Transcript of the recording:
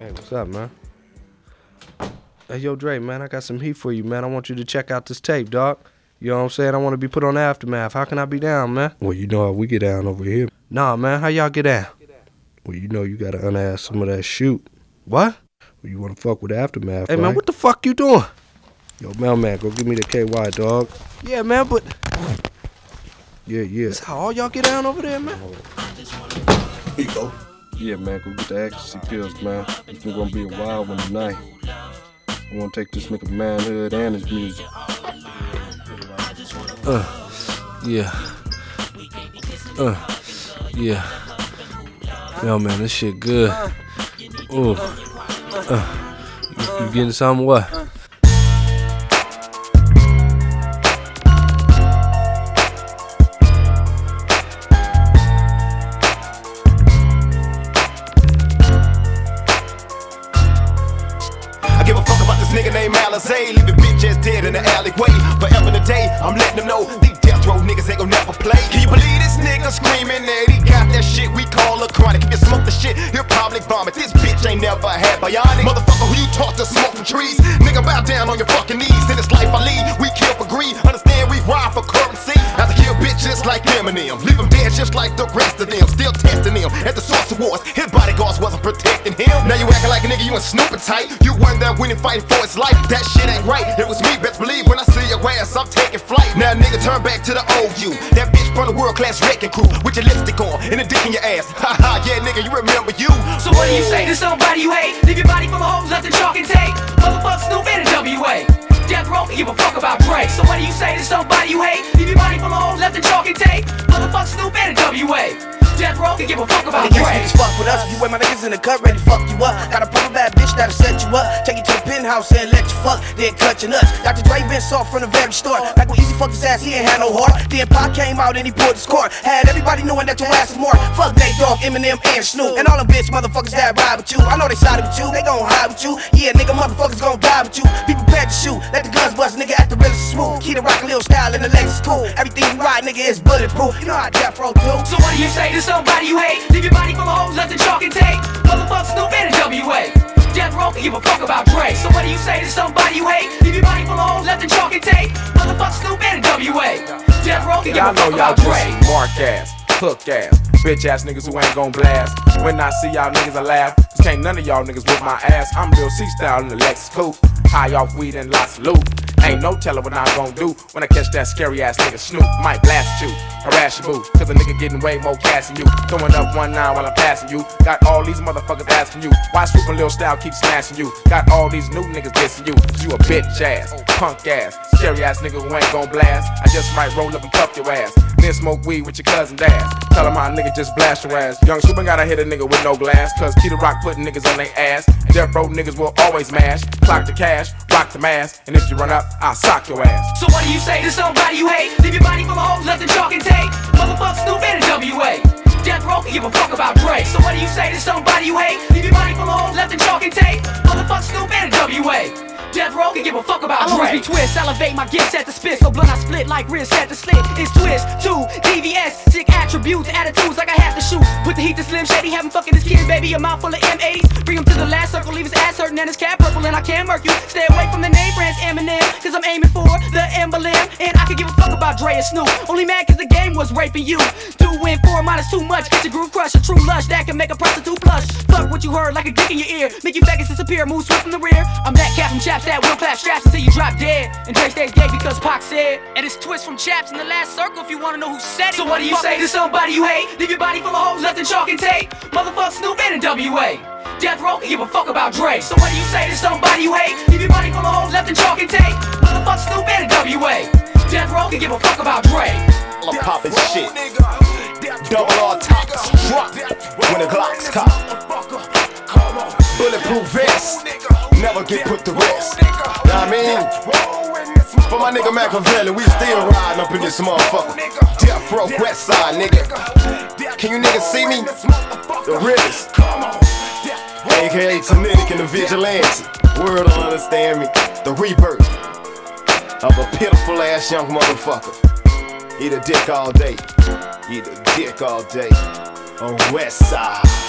Hey, what's up, man? Hey, yo, Dre, man, I got some heat for you, man. I want you to check out this tape, dog. You know what I'm saying? I want to be put on the Aftermath. How can I be down, man? Well, you know how we get down over here. Nah, man, how y'all get down? Well, you know you gotta unass some of that shoot. What? Well, you wanna fuck with the Aftermath, hey, right? Man, what the fuck you doing? Yo, mailman, go give me the KY, dog. Yeah, man, but... Yeah. That's how all y'all get down over there, man? Here you go. Yeah, man, go get the ecstasy pills, man. It's gonna be a wild one tonight. I wanna take this nigga manhood and his music. Yeah. Yo, man, this shit good. Ooh. You getting something, what? I give a fuck about this nigga named Alizé. Leave a bitch ass dead in the alleyway. Forever and a day, I'm letting them know these death row niggas ain't gon' never play. Can you believe this nigga screaming that he got that shit we call a chronic? If you smoke the shit, he'll probably vomit. This bitch ain't never had bionic. Motherfucker, who you taught to smoke from trees? Nigga, bow down on your fucking knees. In this life I lead, we kill for greed. Understand we ride for currency. Have to kill bitches like Eminem. Leave them dead just like the rest of them. Still testing them at the source awards. His bodyguards wasn't protecting him. Now you acting like a nigga, you and Snoop tight. You weren't there winning, fighting for his life. That shit ain't right. It was me, best believe when I see your ass, I'm taking flight. Now nigga, turn back to the old you. That bitch from the world-class wrecking crew with your lipstick on and a dick in your ass. Haha, yeah nigga, you remember you. So what do you say to somebody you hate? Leave your body full of hoes left in chalk and tape. Motherfuck Snoop and NWA. Death Row can give a fuck about Dre. So what do you say to somebody you hate? Leave your body full of hoes left in chalk and tape. Motherfuck Snoop and NWA. Death Row can give a fuck about Dre. Niggas fuck with us, you wear my niggas in the cut, ready to fuck you up. Got a proper bad bitch that'll set you up. Take you to the penthouse and let you fuck, then cut your nuts. Dr. Dre been soft from the very start. Back when Easy fucked his ass, he ain't had no heart. Then Pac came out and he pulled his cord. Had everybody knowing that your ass is more. Fuck Nate Dogg, Eminem, and Snoop. And all them bitch motherfuckers that ride with you. I know they sided with you, they gon' hide with you. Yeah, nigga, motherfuckers gon' die with you. Be prepared to shoot, let the guns bust, nigga, at the realest smooth. Key to rock a little style in the Lexus cool. Everything you ride, nigga, is bulletproof. You know how Death Row do. So what do you say to somebody you hate? Leave your body full of hoes left in chalk and tape. Motherfuck Snoop and NWA. Death Row can give a fuck about Dre. So what do you say to somebody you hate? Leave your body full of hoes left in chalk and tape. Motherfuck Snoop and NWA. Death Row can give a fuck about Dre. Mark ass, hook ass, bitch ass niggas who ain't gon' blast. When I see y'all niggas, I laugh. Cause can't none of y'all niggas whip my ass. I'm real C-style in the Lexus coupe. High off weed and lots of loot. Ain't no telling what I'm gon' do when I catch that scary ass nigga Snoop. Might blast you, harass your boo, cause a nigga getting way more cash than you. Throwing up 1-9 while I'm passing you. Got all these motherfuckers asking you why Snoop and Lil Style keep smashing you. Got all these new niggas dissing you. Cause you a bitch ass, punk ass, scary ass nigga who ain't gon' blast. I just might roll up and cuff your ass, then smoke weed with your cousin Daz. Tell him my nigga just blast your ass. Young Snoop ain't gotta hit a nigga with no glass, cause Key the Rock putting niggas on their ass. And Death Row niggas will always mash. Clock the cash, rock the mask, and if you run up, I'll sock your ass. So what do you say to somebody you hate? Leave your body full of hoes left in chalk and tape. Motherfuck Snoop and NWA. Death Row can give a fuck about Dre. So what do you say to somebody you hate? Leave your body full of hoes left in chalk and tape. Motherfuck Snoop and NWA. Death Row can give a fuck about Dre. I always be twist, elevate my gifts at the spit. So blunt I split like wrist at the slit. It's twist, 2, DVS, sick attributes, attitudes like I have to shoot. Put the heat to Slim Shady, have him fucking his kid, baby, a mouth full of M80s. Bring him to the last circle, leave his ass hurting and his cap purple, and I can't murk you. Stay away from the name brands Eminem, cause I'm aiming for the emblem. And I can give a fuck about Dre and Snoop. Only mad cause the game was raping you. Doing 4 minus too much, get your groove crush, a true lush that can make a prostitute blush. Fuck what you heard like a dick in your ear, make you faggots disappear, move swift from the rear. I'm that cat from Chaps that will clap straps until you drop dead. And Dre stays gay because Pac said. And it's twist from Chaps in the last circle if you wanna know who said it. So what do you say to somebody you hate? Leave your body full of hoes left in chalk and tape. Motherfuck Snoop and NWA. Death Row can give a fuck about Dre. So what do you say to somebody you hate? Leave your body full of hoes left in chalk and tape. Motherfuck Snoop and NWA. Death Row can give a fuck about Dre. I'm poppin' shit. Double R tops drop when the Glocks cop. Bulletproof vest, never get put to rest. Know what I mean? For my nigga Machiavelli, we still riding up in this motherfucker. Death Row West Side, nigga. Can you niggas see me? The realest. AKA Tanitic and the Vigilante. World don't understand me. The rebirth of a pitiful ass young motherfucker. Eat a dick all day. Eat a dick all day. On West Side.